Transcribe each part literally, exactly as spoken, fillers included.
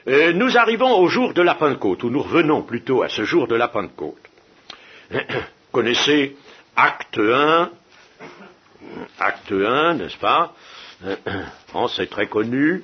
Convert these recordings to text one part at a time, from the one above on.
Euh, nous arrivons au jour de la Pentecôte, ou nous revenons plutôt à ce jour de la Pentecôte. Vous connaissez Acte un, Acte un, n'est-ce pas? Oh, c'est très connu.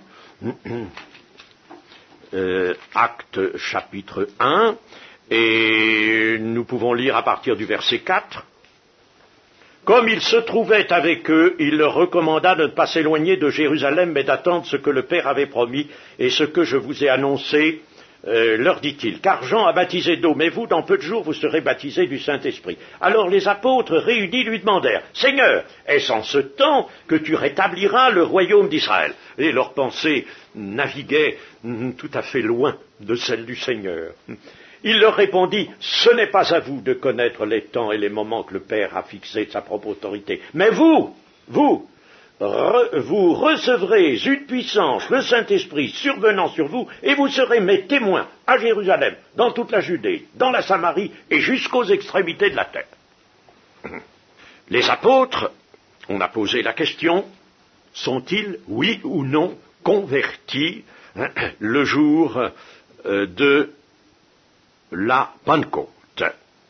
Euh, Acte chapitre un, et nous pouvons lire à partir du verset quatre. Comme il se trouvait avec eux, il leur recommanda de ne pas s'éloigner de Jérusalem, mais d'attendre ce que le Père avait promis et ce que je vous ai annoncé, euh, leur dit-il. Car Jean a baptisé d'eau, mais vous, dans peu de jours, vous serez baptisés du Saint-Esprit. Alors les apôtres réunis lui demandèrent, « Seigneur, est-ce en ce temps que tu rétabliras le royaume d'Israël ?» Et leur pensée naviguait mm, tout à fait loin de celle du Seigneur. Il leur répondit, « Ce n'est pas à vous de connaître les temps et les moments que le Père a fixés de sa propre autorité. Mais vous, vous, re, vous recevrez une puissance, le Saint-Esprit survenant sur vous, et vous serez mes témoins à Jérusalem, dans toute la Judée, dans la Samarie et jusqu'aux extrémités de la terre. » Les apôtres, on a posé la question, sont-ils, oui ou non, convertis le jour de la Pentecôte?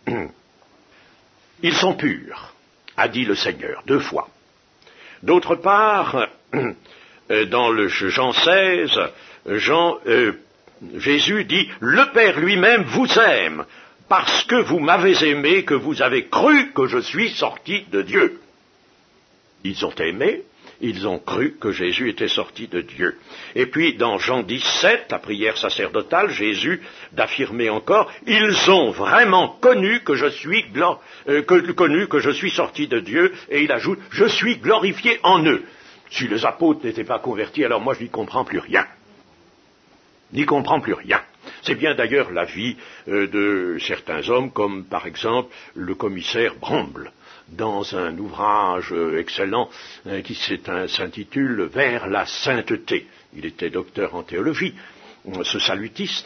Ils sont purs, a dit le Seigneur, deux fois. D'autre part, dans le Jean seize, Jean, euh, Jésus dit, « Le Père lui-même vous aime, parce que vous m'avez aimé, que vous avez cru que je suis sorti de Dieu. » Ils ont aimé, ils ont cru que Jésus était sorti de Dieu. Et puis, dans Jean dix-sept, la prière sacerdotale, Jésus d'affirmer encore, ils ont vraiment connu que je suis glo- euh, que, connu que je suis sorti de Dieu, et il ajoute, je suis glorifié en eux. Si les apôtres n'étaient pas convertis, alors moi je n'y comprends plus rien. N'y comprends plus rien. C'est bien d'ailleurs l'avis euh, de certains hommes, comme par exemple le commissaire Bramble, dans un ouvrage euh, excellent euh, qui s'intitule « Vers la sainteté ». Il était docteur en théologie, euh, ce salutiste,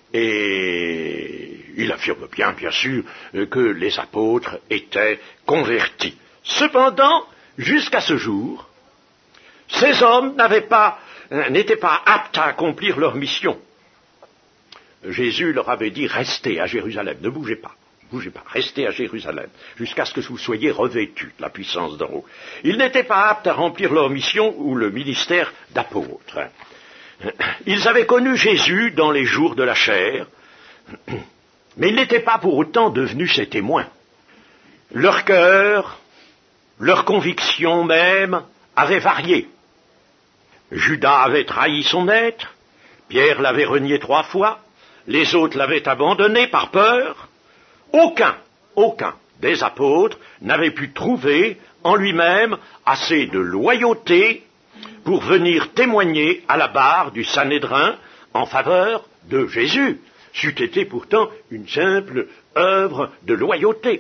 et il affirme bien, bien sûr, euh, que les apôtres étaient convertis. Cependant, jusqu'à ce jour, ces hommes n'avaient pas, euh, n'étaient pas aptes à accomplir leur mission. Jésus leur avait dit « Restez à Jérusalem, ne bougez pas. » Bougez pas, restez à Jérusalem, jusqu'à ce que vous soyez revêtus de la puissance d'en haut. Ils n'étaient pas aptes à remplir leur mission ou le ministère d'apôtre. Ils avaient connu Jésus dans les jours de la chair, mais ils n'étaient pas pour autant devenus ses témoins. Leur cœur, leur conviction même, avaient varié. Judas avait trahi son maître, Pierre l'avait renié trois fois, les autres l'avaient abandonné par peur. Aucun, aucun des apôtres n'avait pu trouver en lui-même assez de loyauté pour venir témoigner à la barre du Sanhédrin en faveur de Jésus. C'eût été pourtant une simple œuvre de loyauté.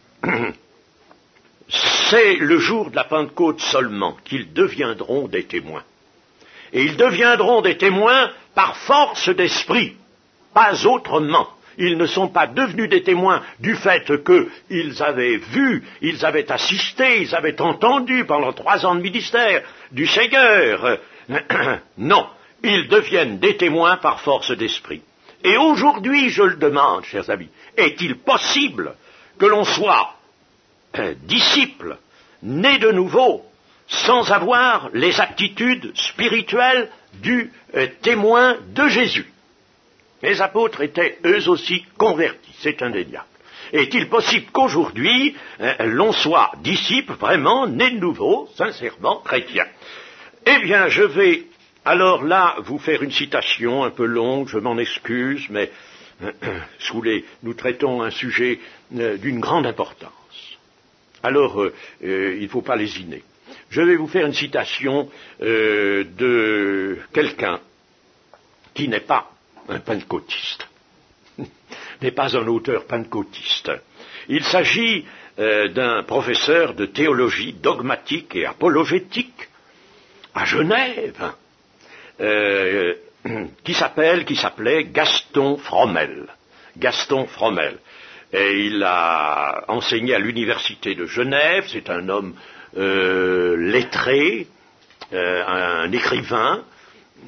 C'est le jour de la Pentecôte seulement qu'ils deviendront des témoins. Et ils deviendront des témoins par force d'esprit, pas autrement. Ils ne sont pas devenus des témoins du fait qu'ils avaient vu, ils avaient assisté, ils avaient entendu pendant trois ans de ministère du Seigneur. Non, ils deviennent des témoins par force d'esprit. Et aujourd'hui, je le demande, chers amis, est-il possible que l'on soit un disciple, né de nouveau, sans avoir les aptitudes spirituelles du euh, témoin de Jésus? Les apôtres étaient eux aussi convertis, c'est indéniable. Est-il possible qu'aujourd'hui, euh, l'on soit disciple vraiment, né de nouveau, sincèrement chrétien? Eh bien, je vais alors là vous faire une citation un peu longue, je m'en excuse, mais euh, sous les, nous traitons un sujet euh, d'une grande importance. Alors, euh, euh, il ne faut pas lésiner. Je vais vous faire une citation euh, de quelqu'un qui n'est pas un pentecôtiste, n'est pas un auteur pentecôtiste. Il s'agit euh, d'un professeur de théologie dogmatique et apologétique à Genève, euh, qui s'appelle, qui s'appelait Gaston Fromel. Gaston Fromel. Et il a enseigné à l'université de Genève, c'est un homme euh, lettré, euh, un écrivain,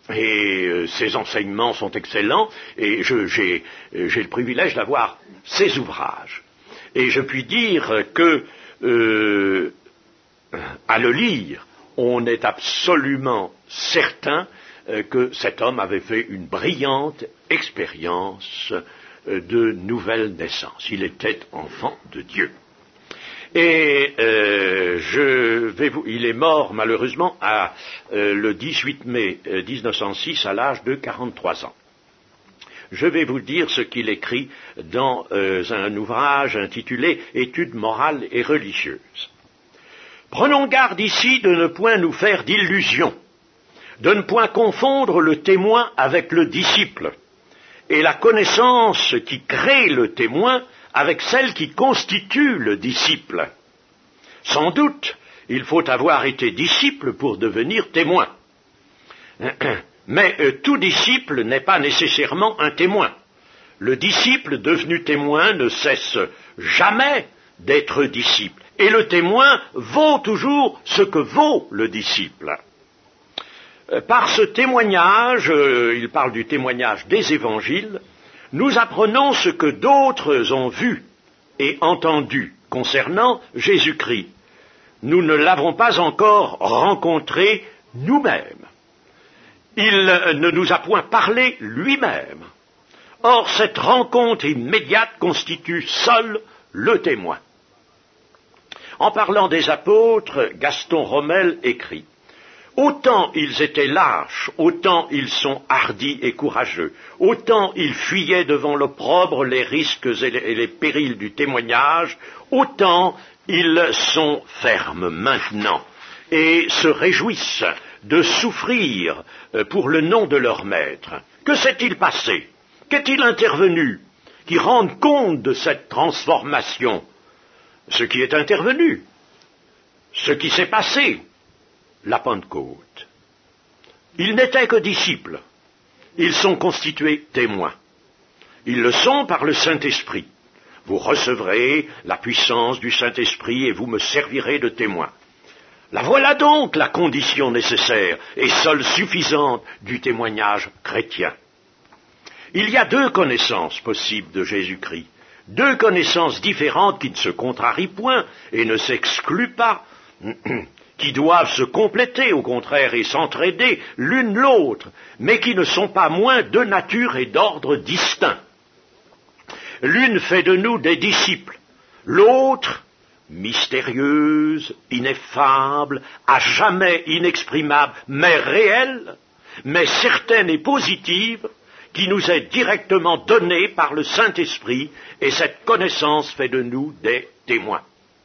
et euh, ses enseignements sont excellents, et je, j'ai, j'ai le privilège d'avoir ses ouvrages. Et je puis dire que, euh, à le lire, on est absolument certain euh, que cet homme avait fait une brillante expérience euh, de nouvelle naissance. Il était enfant de Dieu. Et euh, je vais vous, il est mort malheureusement à, euh, le dix-huit mai mille neuf cent six à l'âge de quarante-trois ans. Je vais vous dire ce qu'il écrit dans euh, un ouvrage intitulé « Études morales et religieuses ». Prenons garde ici de ne point nous faire d'illusions, de ne point confondre le témoin avec le disciple, et la connaissance qui crée le témoin avec celle qui constitue le disciple. Sans doute, il faut avoir été disciple pour devenir témoin. Mais euh, tout disciple n'est pas nécessairement un témoin. Le disciple devenu témoin ne cesse jamais d'être disciple. Et le témoin vaut toujours ce que vaut le disciple. Euh, par ce témoignage, euh, il parle du témoignage des évangiles, nous apprenons ce que d'autres ont vu et entendu concernant Jésus-Christ. Nous ne l'avons pas encore rencontré nous-mêmes. Il ne nous a point parlé lui-même. Or, cette rencontre immédiate constitue seul le témoin. En parlant des apôtres, Gaston Rommel écrit « Autant ils étaient lâches, autant ils sont hardis et courageux, autant ils fuyaient devant l'opprobre, les risques et les, et les périls du témoignage, autant ils sont fermes maintenant et se réjouissent de souffrir pour le nom de leur maître. Que s'est-il passé? Qu'est-il intervenu qui rende compte de cette transformation? Ce qui est intervenu, ce qui s'est passé, la Pentecôte. Ils n'étaient que disciples, ils sont constitués témoins. Ils le sont par le Saint-Esprit. Vous recevrez la puissance du Saint-Esprit et vous me servirez de témoin. La voilà donc la condition nécessaire et seule suffisante du témoignage chrétien. Il y a deux connaissances possibles de Jésus-Christ, deux connaissances différentes qui ne se contrarient point et ne s'excluent pas, qui doivent se compléter au contraire et s'entraider l'une l'autre, mais qui ne sont pas moins de nature et d'ordre distincts. L'une fait de nous des disciples, l'autre mystérieuse, ineffable, à jamais inexprimable, mais réelle, mais certaine et positive, qui nous est directement donnée par le Saint-Esprit, et cette connaissance fait de nous des témoins.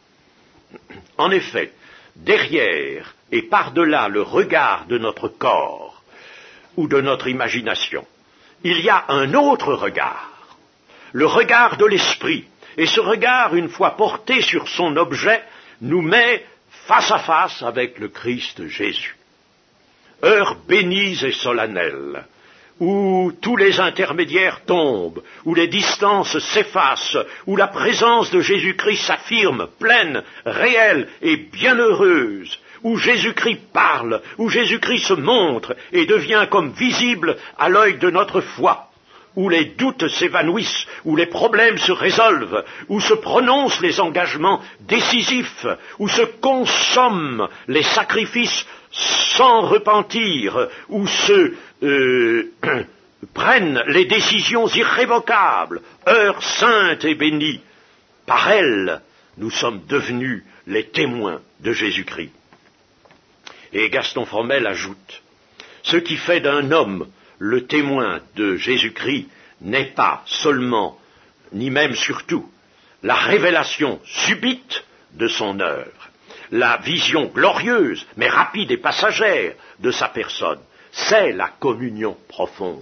En effet, derrière et par-delà le regard de notre corps ou de notre imagination, il y a un autre regard, le regard de l'esprit. Et ce regard, une fois porté sur son objet, nous met face à face avec le Christ Jésus. Heure bénie et solennelle, où tous les intermédiaires tombent, où les distances s'effacent, où la présence de Jésus-Christ s'affirme pleine, réelle et bienheureuse, où Jésus-Christ parle, où Jésus-Christ se montre et devient comme visible à l'œil de notre foi, où les doutes s'évanouissent, où les problèmes se résolvent, où se prononcent les engagements décisifs, où se consomment les sacrifices sans repentir, où se euh, prennent les décisions irrévocables, heure sainte et bénie. Par elle, nous sommes devenus les témoins de Jésus-Christ. Et Gaston Fromel ajoute, ce qui fait d'un homme le témoin de Jésus-Christ n'est pas seulement, ni même surtout, la révélation subite de son œuvre, la vision glorieuse, mais rapide et passagère de sa personne, c'est la communion profonde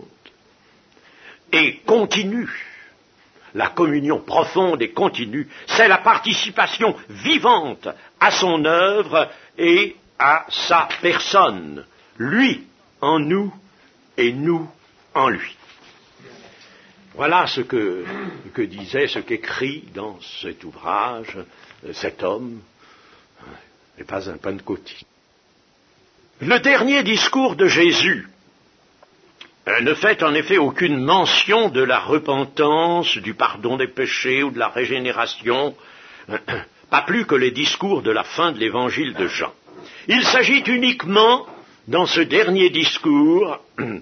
et continue. La communion profonde et continue, c'est la participation vivante à son œuvre et à sa personne, lui en nous et nous en lui. Voilà ce que, que disait, ce qu'écrit dans cet ouvrage cet homme, n'est pas un pentecôtiste. Le dernier discours de Jésus euh, ne fait en effet aucune mention de la repentance, du pardon des péchés ou de la régénération, euh, pas plus que les discours de la fin de l'évangile de Jean. Il s'agit uniquement, dans ce dernier discours,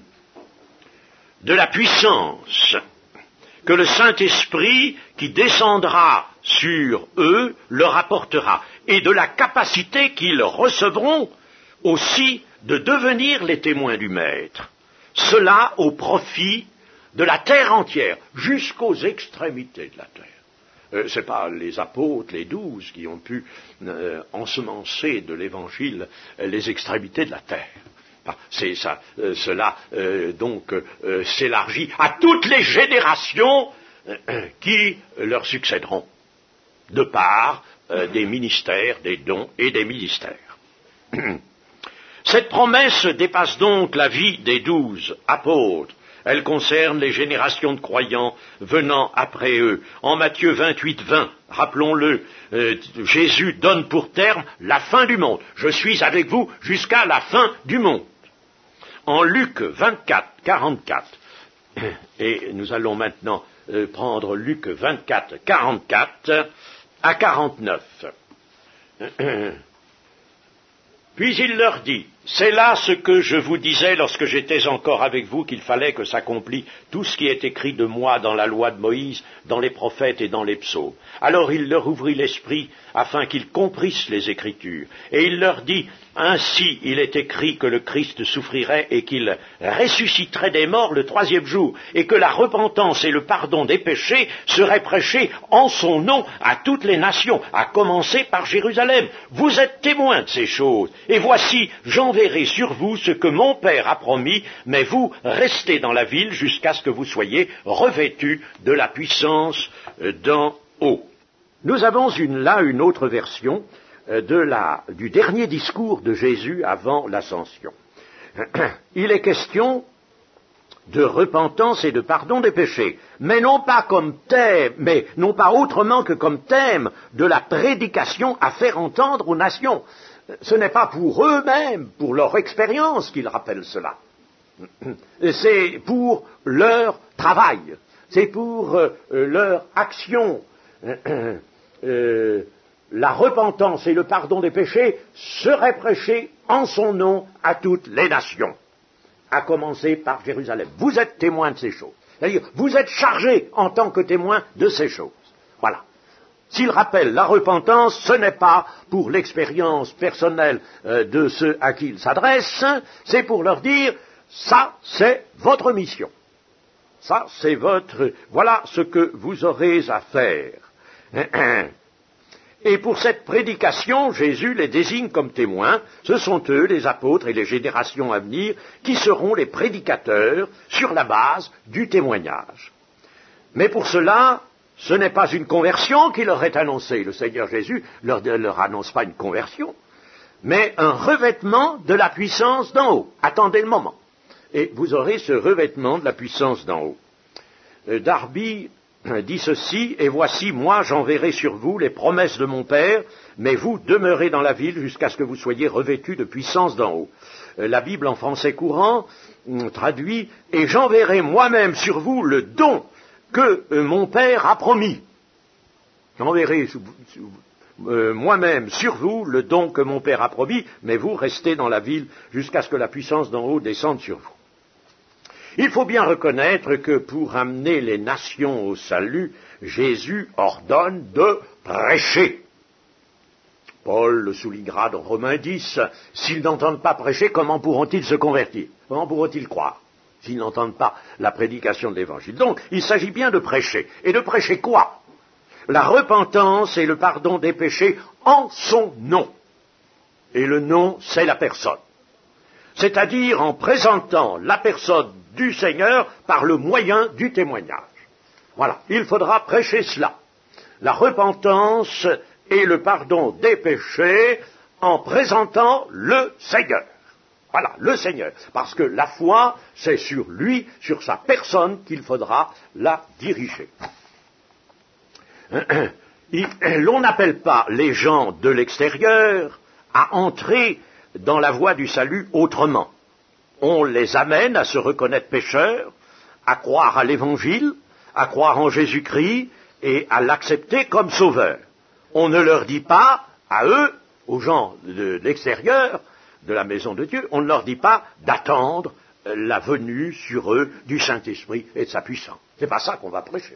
de la puissance que le Saint-Esprit qui descendra sur eux leur apportera, et de la capacité qu'ils recevront aussi de devenir les témoins du Maître. Cela au profit de la terre entière, jusqu'aux extrémités de la terre. Euh, ce n'est pas les apôtres, les douze, qui ont pu euh, ensemencer de l'Évangile euh, les extrémités de la terre. Ah, c'est ça, euh, cela euh, donc euh, s'élargit à toutes les générations euh, qui leur succéderont, de part euh, des ministères, des dons et des ministères. Cette promesse dépasse donc la vie des douze apôtres. Elle concerne les générations de croyants venant après eux. En Matthieu vingt-huit vingt, rappelons-le, euh, Jésus donne pour terme la fin du monde. Je suis avec vous jusqu'à la fin du monde. En Luc vingt-quatre quarante-quatre, et nous allons maintenant euh, prendre Luc vingt-quatre quarante-quatre à quarante-neuf. Puis il leur dit, c'est là ce que je vous disais lorsque j'étais encore avec vous, qu'il fallait que s'accomplisse tout ce qui est écrit de moi dans la loi de Moïse, dans les prophètes et dans les psaumes. Alors il leur ouvrit l'esprit afin qu'ils comprissent les Écritures. Et il leur dit, ainsi il est écrit que le Christ souffrirait et qu'il ressusciterait des morts le troisième jour, et que la repentance et le pardon des péchés seraient prêchés en son nom à toutes les nations, à commencer par Jérusalem. Vous êtes témoins de ces choses, et voici, j'enverrai sur vous ce que mon Père a promis, mais vous restez dans la ville jusqu'à ce que vous soyez revêtus de la puissance d'en haut. Nous avons une, là une autre version de la, du dernier discours de Jésus avant l'ascension. Il est question de repentance et de pardon des péchés, mais non pas comme thème, mais non pas autrement que comme thème de la prédication à faire entendre aux nations. Ce n'est pas pour eux-mêmes, pour leur expérience qu'ils rappellent cela. C'est pour leur travail, c'est pour euh, leur action. Euh, la repentance et le pardon des péchés seraient prêchés en son nom à toutes les nations, à commencer par Jérusalem. Vous êtes témoins de ces choses. C'est-à-dire, vous êtes chargés en tant que témoins de ces choses. Voilà. S'il rappelle la repentance, ce n'est pas pour l'expérience personnelle euh, de ceux à qui il s'adresse, c'est pour leur dire, ça c'est votre mission. Ça c'est votre... Voilà ce que vous aurez à faire. Et pour cette prédication, Jésus les désigne comme témoins. Ce sont eux, les apôtres et les générations à venir, qui seront les prédicateurs sur la base du témoignage. Mais pour cela, ce n'est pas une conversion qui leur est annoncée. Le Seigneur Jésus ne leur, leur annonce pas une conversion, mais un revêtement de la puissance d'en haut. Attendez le moment. Et vous aurez ce revêtement de la puissance d'en haut. Euh, Darby dit ceci, et voici, moi j'enverrai sur vous les promesses de mon Père, mais vous demeurez dans la ville jusqu'à ce que vous soyez revêtus de puissance d'en haut. Euh, la Bible en français courant traduit, et j'enverrai moi-même sur vous le don que euh, mon Père a promis. J'enverrai euh, moi-même sur vous le don que mon Père a promis, mais vous restez dans la ville jusqu'à ce que la puissance d'en haut descende sur vous. Il faut bien reconnaître que pour amener les nations au salut, Jésus ordonne de prêcher. Paul le soulignera dans Romains dix, s'ils n'entendent pas prêcher, comment pourront-ils se convertir? Comment pourront-ils croire s'ils n'entendent pas la prédication de l'Évangile? Donc, il s'agit bien de prêcher. Et de prêcher quoi? La repentance et le pardon des péchés en son nom. Et le nom, c'est la personne. C'est-à-dire en présentant la personne du Seigneur par le moyen du témoignage. Voilà, il faudra prêcher cela. La repentance et le pardon des péchés en présentant le Seigneur. Voilà, le Seigneur. Parce que la foi, c'est sur lui, sur sa personne qu'il faudra la diriger. L'on n'appelle pas les gens de l'extérieur à entrer dans la voie du salut autrement. on les amène à se reconnaître pécheurs, à croire à l'Évangile, à croire en Jésus-Christ et à l'accepter comme sauveur. On ne leur dit pas, à eux, aux gens de l'extérieur, de la maison de Dieu, on ne leur dit pas d'attendre la venue sur eux du Saint-Esprit et de sa puissance. C'est pas ça qu'on va prêcher.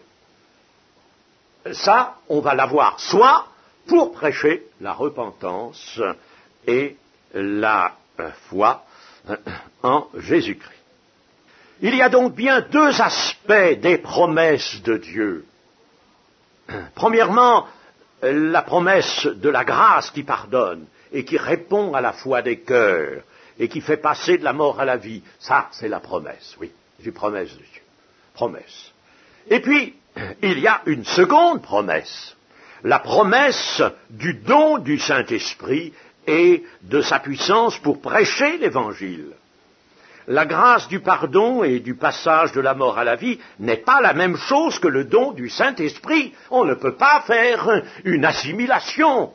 Ça, on va l'avoir soit pour prêcher la repentance et la foi en Jésus-Christ. Il y a donc bien deux aspects des promesses de Dieu. Premièrement, la promesse de la grâce qui pardonne et qui répond à la foi des cœurs et qui fait passer de la mort à la vie. Ça, c'est la promesse, oui, c'est une promesse de Dieu. Promesse. Et puis, il y a une seconde promesse, la promesse du don du Saint-Esprit et de sa puissance pour prêcher l'Évangile. La grâce du pardon et du passage de la mort à la vie n'est pas la même chose que le don du Saint-Esprit. On ne peut pas faire une assimilation.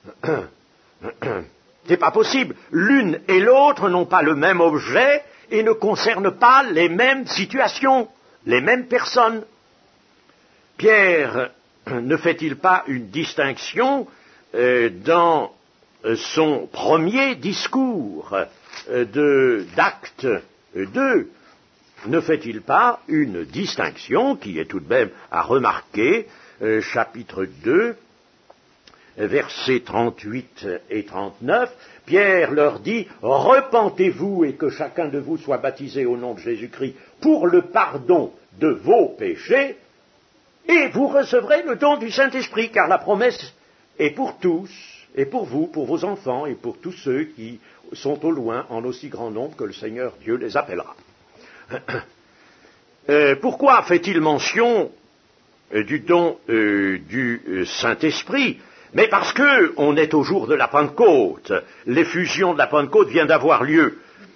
C'est pas possible. L'une et l'autre n'ont pas le même objet et ne concernent pas les mêmes situations, les mêmes personnes. Pierre ne fait-il pas une distinction euh, dans son premier discours de, d'Acte deux, ne fait-il pas une distinction qui est tout de même à remarquer, euh, chapitre deux, versets trente-huit et trente-neuf, Pierre leur dit « Repentez-vous et que chacun de vous soit baptisé au nom de Jésus-Christ pour le pardon de vos péchés, et vous recevrez le don du Saint-Esprit, car la promesse est pour tous, et pour vous, pour vos enfants, et pour tous ceux qui sont au loin, en aussi grand nombre que le Seigneur Dieu les appellera. » euh, Pourquoi fait-il mention euh, du don euh, du euh, Saint-Esprit? Mais parce que on est au jour de la Pentecôte. L'effusion de la Pentecôte vient d'avoir lieu.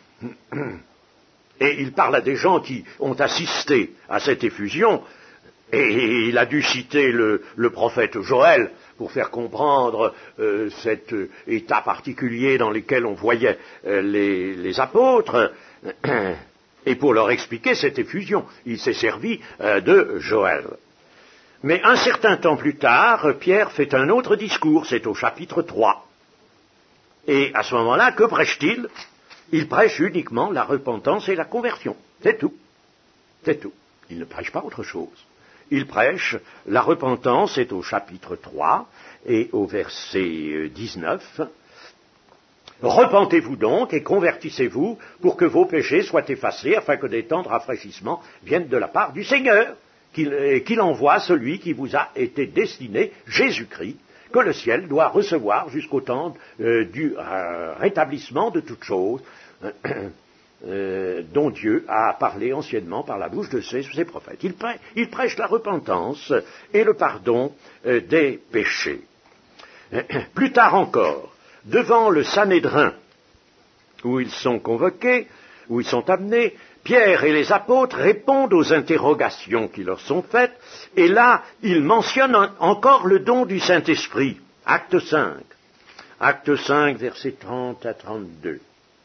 Et il parle à des gens qui ont assisté à cette effusion, et il a dû citer le, le prophète Joël pour faire comprendre euh, cet euh, état particulier dans lequel on voyait euh, les, les apôtres, et pour leur expliquer cette effusion. Il s'est servi euh, de Joël. Mais un certain temps plus tard, Pierre fait un autre discours, c'est au chapitre trois. Et à ce moment-là, que prêche-t-il? Il prêche uniquement la repentance et la conversion. C'est tout. C'est tout. Il ne prêche pas autre chose. Il prêche la repentance, c'est au chapitre trois et au verset dix-neuf. Repentez-vous donc et convertissez-vous pour que vos péchés soient effacés, afin que des temps de rafraîchissement viennent de la part du Seigneur, qu'il, qu'il envoie celui qui vous a été destiné, Jésus-Christ, que le ciel doit recevoir jusqu'au temps euh, du euh, rétablissement de toutes choses, Euh, dont Dieu a parlé anciennement par la bouche de ses, ses prophètes. Il prêche, il prêche la repentance et le pardon euh, des péchés. Plus tard encore, devant le Sanhédrin, où ils sont convoqués, où ils sont amenés, Pierre et les apôtres répondent aux interrogations qui leur sont faites, et là, ils mentionnent encore le don du Saint-Esprit. Acte cinq. Acte cinq, versets trente à trente-deux.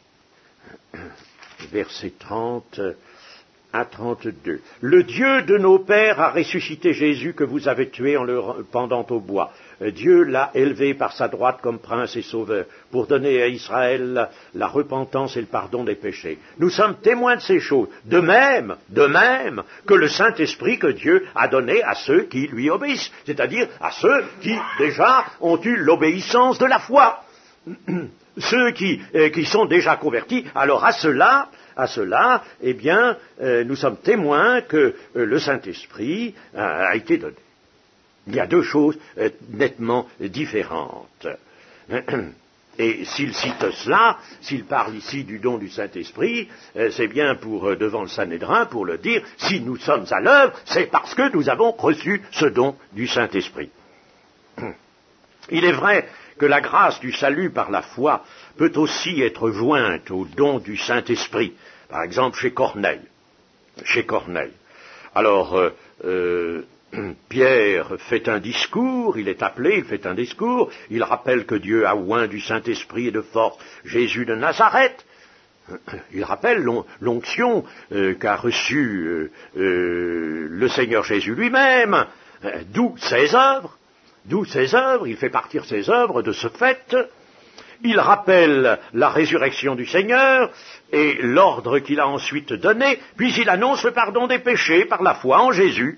Verset trente à trente-deux. Le Dieu de nos pères a ressuscité Jésus que vous avez tué en le pendant au bois. Dieu l'a élevé par sa droite comme prince et sauveur pour donner à Israël la, la repentance et le pardon des péchés. Nous sommes témoins de ces choses. De même, de même que le Saint-Esprit que Dieu a donné à ceux qui lui obéissent, c'est-à-dire à ceux qui déjà ont eu l'obéissance de la foi. Ceux qui, euh, qui sont déjà convertis, alors à cela, à cela, eh bien, euh, nous sommes témoins que euh, le Saint-Esprit a, a été donné. Il y a deux choses euh, nettement différentes. Et s'il cite cela, s'il parle ici du don du Saint-Esprit, euh, c'est bien pour euh, devant le Sanhédrin pour le dire, si nous sommes à l'œuvre, c'est parce que nous avons reçu ce don du Saint-Esprit. Il est vrai que la grâce du salut par la foi peut aussi être jointe au don du Saint-Esprit. Par exemple, chez Corneille. Chez Corneille. Alors, euh, euh, Pierre fait un discours, il est appelé, il fait un discours, il rappelle que Dieu a oint du Saint-Esprit et de force Jésus de Nazareth. Il rappelle l'onction euh, qu'a reçue euh, euh, le Seigneur Jésus lui-même, euh, d'où ses œuvres, d'où ses œuvres, il fait partir ses œuvres de ce fait. Il rappelle la résurrection du Seigneur et l'ordre qu'il a ensuite donné, puis il annonce le pardon des péchés par la foi en Jésus.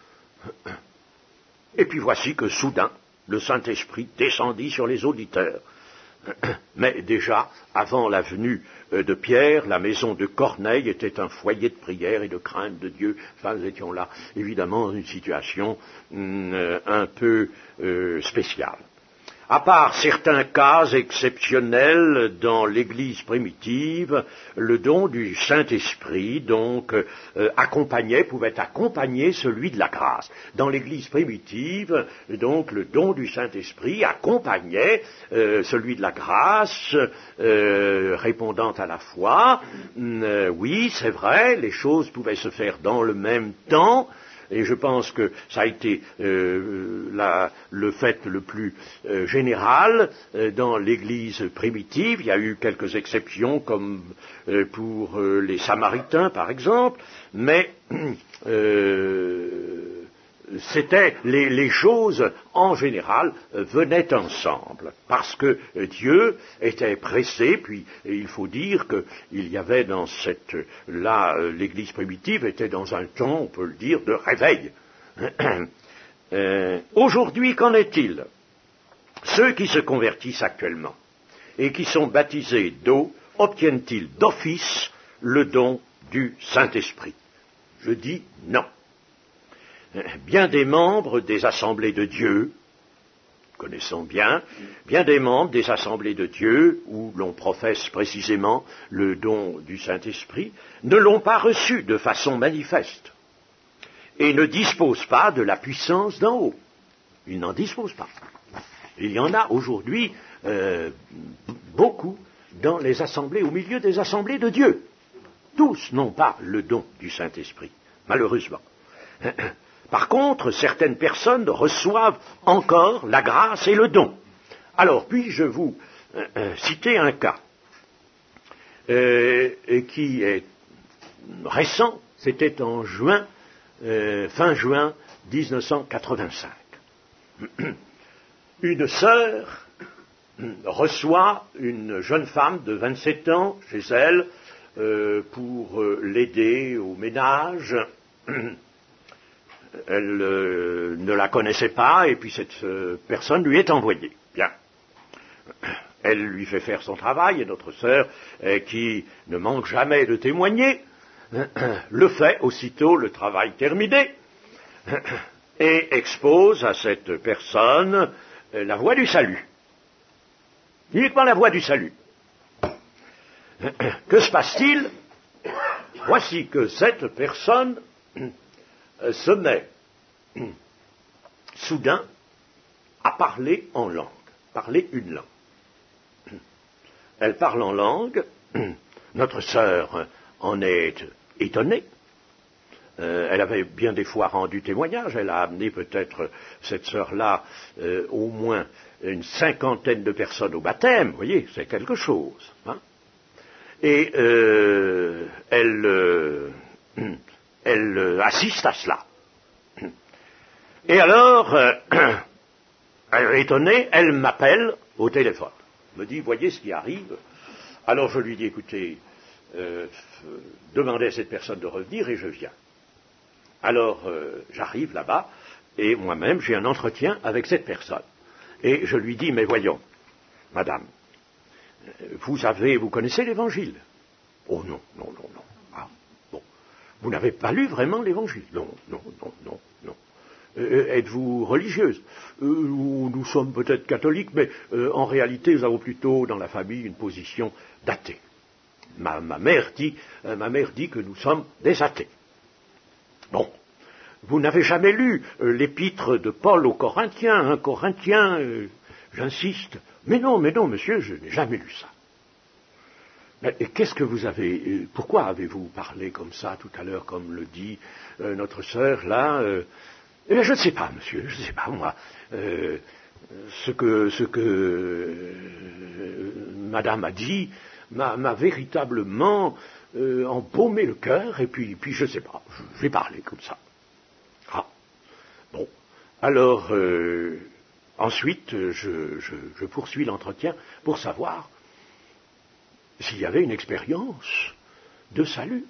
Et puis voici que soudain, le Saint-Esprit descendit sur les auditeurs. Mais déjà, avant la venue de Pierre, la maison de Corneille était un foyer de prière et de crainte de Dieu. Enfin, nous étions là, évidemment, dans une situation euh, un peu euh, spéciale. À part certains cas exceptionnels dans l'Église primitive, le don du Saint-Esprit, donc, euh, accompagnait, pouvait accompagner celui de la grâce. Dans l'Église primitive, donc, le don du Saint-Esprit accompagnait euh, celui de la grâce, euh, répondant à la foi. Euh, oui, c'est vrai, les choses pouvaient se faire dans le même temps. Et je pense que ça a été euh, la, le fait le plus euh, général euh, dans l'Église primitive. Il y a eu quelques exceptions, comme euh, pour euh, les Samaritains, par exemple, mais euh, c'était les, les choses, en général, euh, venaient ensemble, parce que euh, Dieu était pressé, puis il faut dire qu'il y avait dans cette... Là, euh, l'Église primitive était dans un temps, on peut le dire, de réveil. euh, Aujourd'hui, qu'en est-il? Ceux qui se convertissent actuellement et qui sont baptisés d'eau, obtiennent-ils d'office le don du Saint-Esprit? Je dis non. Bien des membres des assemblées de Dieu, connaissons bien, bien des membres des assemblées de Dieu, où l'on professe précisément le don du Saint-Esprit, ne l'ont pas reçu de façon manifeste et ne disposent pas de la puissance d'en haut. Ils n'en disposent pas. Il y en a aujourd'hui euh, beaucoup dans les assemblées, au milieu des assemblées de Dieu. Tous n'ont pas le don du Saint-Esprit, malheureusement. Par contre, certaines personnes reçoivent encore la grâce et le don. Alors, puis-je vous euh, euh, citer un cas euh, qui est récent, c'était en juin, euh, fin juin mille neuf cent quatre-vingt-cinq. Une sœur reçoit une jeune femme de vingt-sept ans chez elle euh, pour euh, l'aider au ménage. Elle euh, ne la connaissait pas, et puis cette euh, personne lui est envoyée. Bien. Elle lui fait faire son travail, et notre sœur, euh, qui ne manque jamais de témoigner, le fait aussitôt, le travail terminé, et expose à cette personne euh, la voie du salut. Uniquement la voie du salut. Que se passe-t-il? Voici que cette personne se met soudain à parler en langue, parler une langue. Elle parle en langue, notre sœur en est étonnée. Euh, elle avait bien des fois rendu témoignage, elle a amené peut-être, cette sœur-là, euh, au moins une cinquantaine de personnes au baptême, vous voyez, c'est quelque chose. Hein. Et euh, elle... Euh, Elle euh, assiste à cela. Et alors, euh, étonnée, elle m'appelle au téléphone. Me dit, voyez ce qui arrive. Alors je lui dis, écoutez, euh, demandez à cette personne de revenir et je viens. Alors euh, j'arrive là-bas et moi-même j'ai un entretien avec cette personne. Et je lui dis, mais voyons, madame, vous avez, vous connaissez l'Évangile? Oh non, non, non, non. Vous n'avez pas lu vraiment l'Évangile? Non, non, non, non, non. Euh, êtes-vous religieuse? euh, Nous sommes peut-être catholiques, mais euh, en réalité, nous avons plutôt dans la famille une position d'athée. Ma, ma, mère dit, euh, ma mère dit que nous sommes des athées. Bon, vous n'avez jamais lu euh, l'épître de Paul aux Corinthiens, hein, Corinthiens, euh, j'insiste. Mais non, mais non, monsieur, je n'ai jamais lu ça. Et qu'est-ce que vous avez... Pourquoi avez-vous parlé comme ça tout à l'heure, comme le dit euh, notre sœur, là euh, Eh bien, je ne sais pas, monsieur, je ne sais pas, moi. Euh, ce que, ce que euh, Madame a dit m'a, m'a véritablement euh, empaumé le cœur, et puis, puis je ne sais pas, je vais parler comme ça. Ah, bon, alors, euh, ensuite, je, je, je poursuis l'entretien pour savoir s'il y avait une expérience de salut.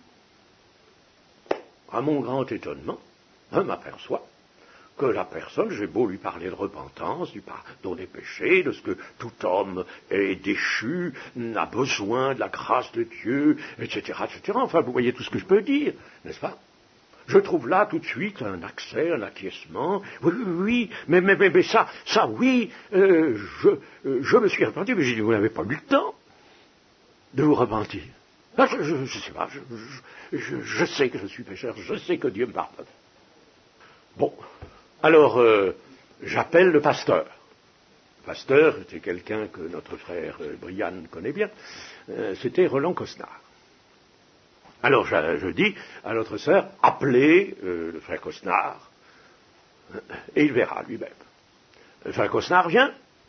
À mon grand étonnement, je m'aperçois que la personne, j'ai beau lui parler de repentance, du pardon des péchés, de ce que tout homme est déchu, a besoin de la grâce de Dieu, et cetera, et cetera. Enfin, vous voyez tout ce que je peux dire, n'est-ce pas? Je trouve là tout de suite un accès, un acquiescement. Oui, oui, oui, mais, mais, mais, mais ça, ça, oui, euh, je, euh, je me suis repenti, mais j'ai dit, vous n'avez pas eu le temps de vous repentir. Ah, je ne sais pas, je, je, je, je sais que je suis pécheur, je sais que Dieu me pardonne. Bon, alors euh, j'appelle le pasteur. Le pasteur, c'était quelqu'un que notre frère euh, Brian connaît bien, euh, c'était Roland Cosnard. Alors je, je dis à notre sœur, appelez euh, le frère Cosnard, et il verra lui-même. Le frère Cosnard vient,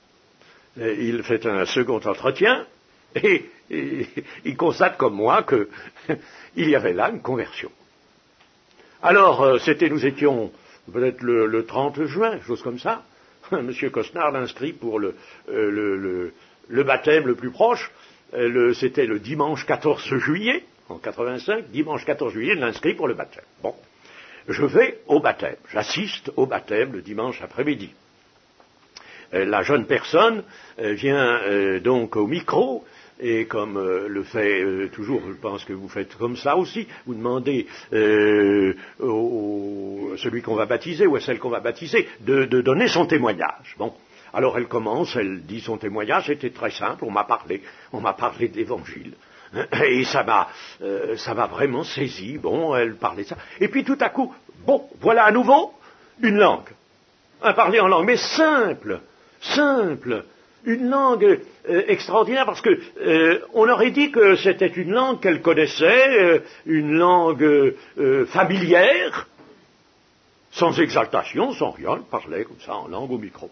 il fait un second entretien, et, et il constate comme moi qu'il y avait là une conversion. Alors, euh, c'était, nous étions peut-être le, le trente juin, chose comme ça. Monsieur Cosnard l'inscrit pour le, euh, le, le, le baptême le plus proche. Euh, le, c'était le dimanche quatorze juillet, en quatre-vingt-cinq, dimanche quatorze juillet, il l'inscrit pour le baptême. Bon, je vais au baptême, j'assiste au baptême le dimanche après-midi. Euh, la jeune personne euh, vient euh, donc au micro, et comme euh, le fait euh, toujours, je pense que vous faites comme ça aussi, vous demandez euh, au, au celui qu'on va baptiser ou à celle qu'on va baptiser de, de donner son témoignage. Bon, alors elle commence, elle dit son témoignage, c'était très simple, on m'a parlé, on m'a parlé de l'Évangile. Et ça m'a, euh, ça m'a vraiment saisi, bon, elle parlait de ça. Et puis tout à coup, bon, voilà à nouveau une langue, un parler en langue, mais simple, simple, une langue euh, extraordinaire, parce que euh, on aurait dit que c'était une langue qu'elle connaissait, euh, une langue euh, familière, sans exaltation, sans rien, elle parlait comme ça en langue au micro.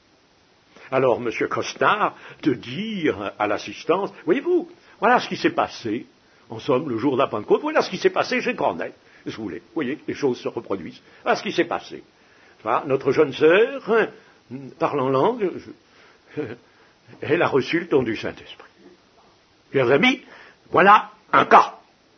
Alors, M. Cosnard, de dire à l'assistance, voyez-vous, voilà ce qui s'est passé, en somme, le jour de la Pentecôte, voilà ce qui s'est passé chez Corneille, si vous voulez, vous voyez, les choses se reproduisent, voilà ce qui s'est passé. Voilà, notre jeune sœur, hein, parle en langue, je, elle a reçu le don du Saint-Esprit. Chers amis, voilà un cas.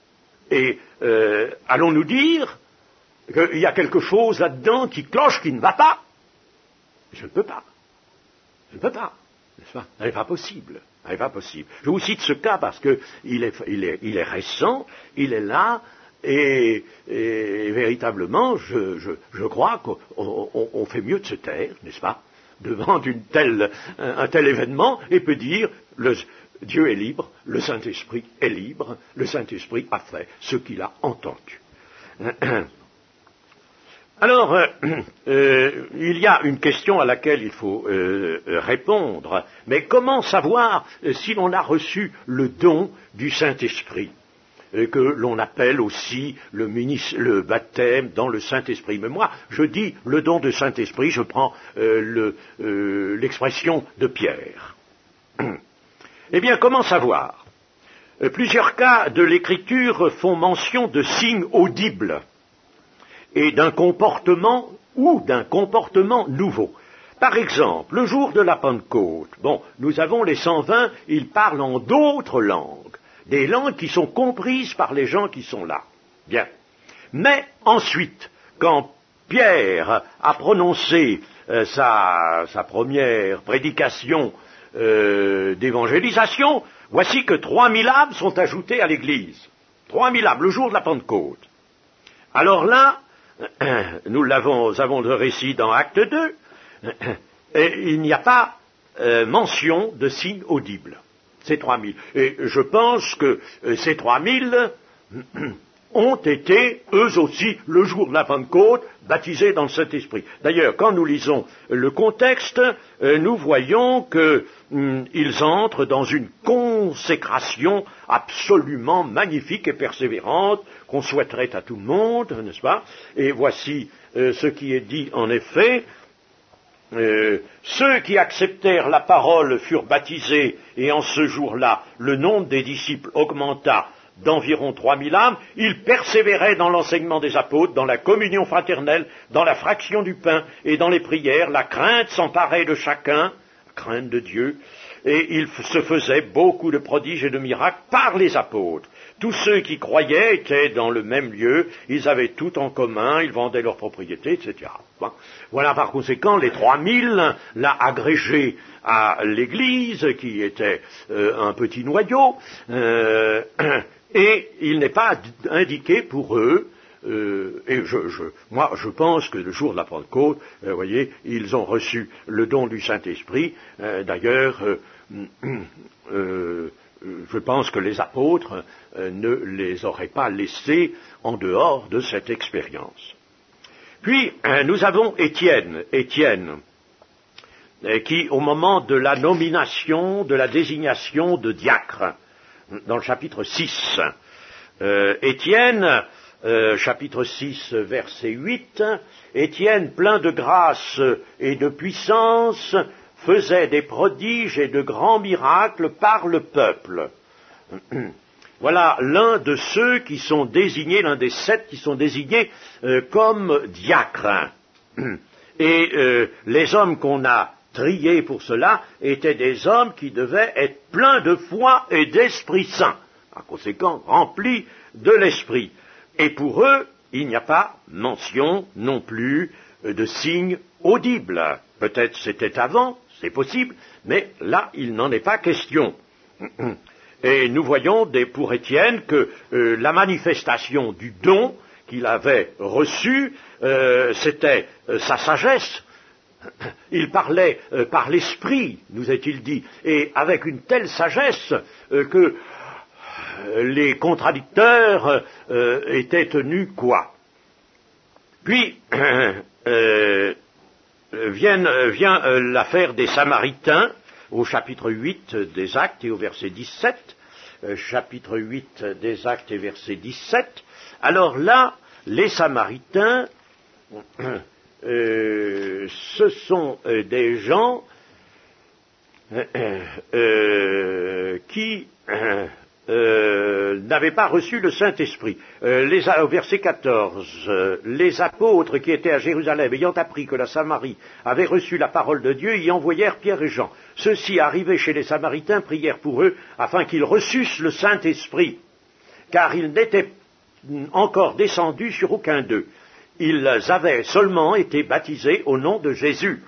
Et euh, allons-nous dire qu'il y a quelque chose là-dedans qui cloche, qui ne va pas? Je ne peux pas. Je ne peux pas. N'est-ce pas? Ce n'est pas possible. Ce n'est pas possible. Je vous cite ce cas parce qu'il est, il est, il est récent, il est là, et, et véritablement, je, je, je crois qu'on on, on fait mieux de se taire, n'est-ce pas, devant une telle, un, un tel événement, et peut dire, le, Dieu est libre, le Saint-Esprit est libre, le Saint-Esprit a fait ce qu'il a entendu. Alors, euh, euh, il y a une question à laquelle il faut euh, répondre, mais comment savoir euh, si l'on a reçu le don du Saint-Esprit, euh, que l'on appelle aussi le, ministre, le baptême dans le Saint-Esprit? Mais moi, je dis le don de Saint-Esprit, je prends euh, le, euh, l'expression de Pierre. Eh bien, comment savoir? euh, Plusieurs cas de l'Écriture font mention de signes audibles et d'un comportement ou d'un comportement nouveau. Par exemple, le jour de la Pentecôte, bon, nous avons les cent vingt, ils parlent en d'autres langues, des langues qui sont comprises par les gens qui sont là. Bien. Mais ensuite, quand Pierre a prononcé euh, sa, sa première prédication euh, d'évangélisation, voici que trois mille âmes sont ajoutées à l'Église. Trois mille âmes, le jour de la Pentecôte. Alors là, nous l'avons, avons le récit dans Acte deux, et il n'y a pas euh, mention de signes audibles, ces trois mille. Et je pense que euh, ces trois mille ont été, eux aussi, le jour de la Pentecôte, baptisés dans le Saint-Esprit. D'ailleurs, quand nous lisons le contexte, euh, nous voyons qu'ils hum, entrent dans une consécration absolument magnifique et persévérante, qu'on souhaiterait à tout le monde, n'est-ce pas? Et voici euh, ce qui est dit en effet euh, ceux qui acceptèrent la parole furent baptisés, et en ce jour-là, le nombre des disciples augmenta d'environ trois mille âmes. Ils persévéraient dans l'enseignement des apôtres, dans la communion fraternelle, dans la fraction du pain et dans les prières. La crainte s'emparait de chacun, la crainte de Dieu, et il se faisait beaucoup de prodiges et de miracles par les apôtres. Tous ceux qui croyaient étaient dans le même lieu, ils avaient tout en commun, ils vendaient leurs propriétés, et cetera. Bon. Voilà par conséquent les trois mille, là agrégés à l'Église, qui était euh, un petit noyau, euh, et il n'est pas indiqué pour eux, euh, et je, je, moi je pense que le jour de la Pentecôte, vous euh, voyez, ils ont reçu le don du Saint-Esprit, euh, d'ailleurs, euh, euh, je pense que les apôtres euh, ne les auraient pas laissés en dehors de cette expérience. Puis, euh, nous avons Étienne, Étienne, euh, qui, au moment de la nomination, de la désignation de diacre, dans le chapitre six, euh, Étienne, euh, chapitre six, verset huit, Étienne, plein de grâce et de puissance, faisait des prodiges et de grands miracles par le peuple. Voilà l'un de ceux qui sont désignés, l'un des sept qui sont désignés euh, comme diacres. Et euh, les hommes qu'on a triés pour cela étaient des hommes qui devaient être pleins de foi et d'Esprit Saint, par conséquent remplis de l'Esprit. Et pour eux, il n'y a pas mention non plus de signes audibles. Peut-être c'était avant, c'est possible, mais là, il n'en est pas question. Et nous voyons des, pour Étienne que euh, la manifestation du don qu'il avait reçu, euh, c'était euh, sa sagesse. Il parlait euh, par l'esprit, nous est-il dit, et avec une telle sagesse euh, que euh, les contradicteurs euh, étaient tenus quoi. Puis, euh, euh, vient, vient euh, l'affaire des Samaritains, au chapitre huit des Actes et au verset dix-sept, euh, chapitre huit des Actes et verset dix-sept. Alors là, les Samaritains, euh, ce sont euh, des gens euh, euh, qui euh, euh, n'avaient pas reçu le Saint-Esprit. Euh, les, au verset quatorze, euh, les apôtres qui étaient à Jérusalem, ayant appris que la Samarie avait reçu la parole de Dieu, y envoyèrent Pierre et Jean. Ceux-ci, arrivés chez les Samaritains, prièrent pour eux, afin qu'ils reçussent le Saint-Esprit, car ils n'étaient encore descendus sur aucun d'eux. Ils avaient seulement été baptisés au nom de Jésus.